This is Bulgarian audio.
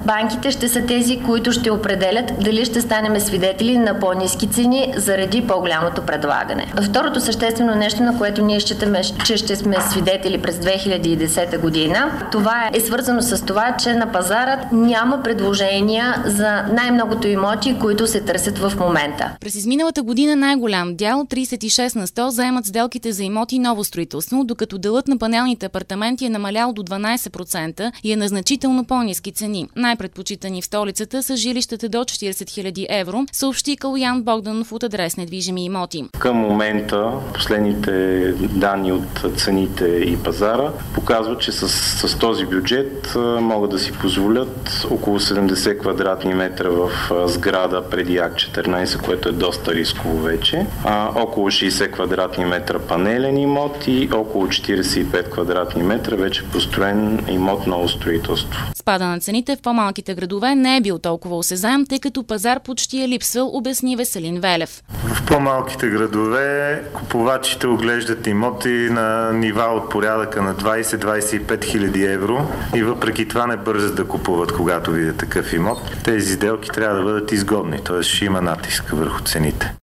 банките ще са тези, които ще определят дали ще станем свидетели на по-ниски цени заради по-голямото предлагане. Второто съществено нещо, на което ние считаме, че ще сме свидетели през 2010 година, това е свързано с това, че на пазара няма предложения за най-многото имоти, които се търсят в момента. През изминалата година най-голям дял, 36 на 100, заемат сделките за имоти и ново строителство, докато делът на панелните апартаменти е намалял до 12% и е на значително по-ниски цени. Най-предпочитани в столицата са жилищата до 40 000 евро, съобщи Калоян Богданов от Адрес недвижими имоти. Към момента последните данни от цените и пазара показват, че с този бюджет могат да си позволят около 70 квадратни метра в сграда преди Акт 14, което е доста рисково вече, около 60 квадратни метра панелен имот и около 45 квадратни метра вече построен имот ново строителство. Спада на цените в по-малките градове не е бил толкова осезаем, тъй като пазар почти е липсвал, обясни Веселин Велев. В по-малките градове купувачите оглеждат имоти на нива от порядъка на 20-25 хиляди евро и въпреки това не бързат да купуват, когато видят такъв имот. Тези сделки трябва да бъдат изгодни, т.е. ще има натиск върху цените.